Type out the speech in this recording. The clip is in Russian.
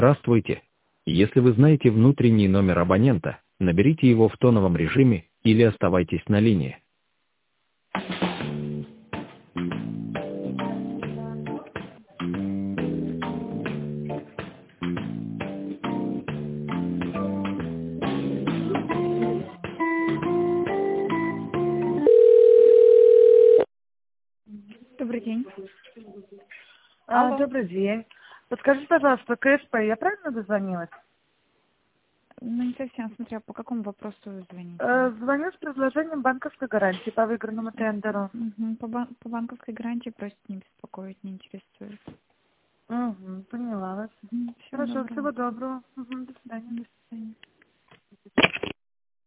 Здравствуйте. Если вы знаете внутренний номер абонента, наберите его в тоновом режиме или оставайтесь на линии. Добрый день. Алло. Добрый день. Подскажите, пожалуйста, КСП, я правильно дозвонилась? Ну, не совсем, смотря по какому вопросу вы звоните. Звоню с предложением банковской гарантии по выигранному тендеру. Мгм. По банковской гарантии просят не беспокоить, не интересует. Угу, поняла вас. Всего Хорошо, доброго. всего доброго. Угу, до свидания. До свидания.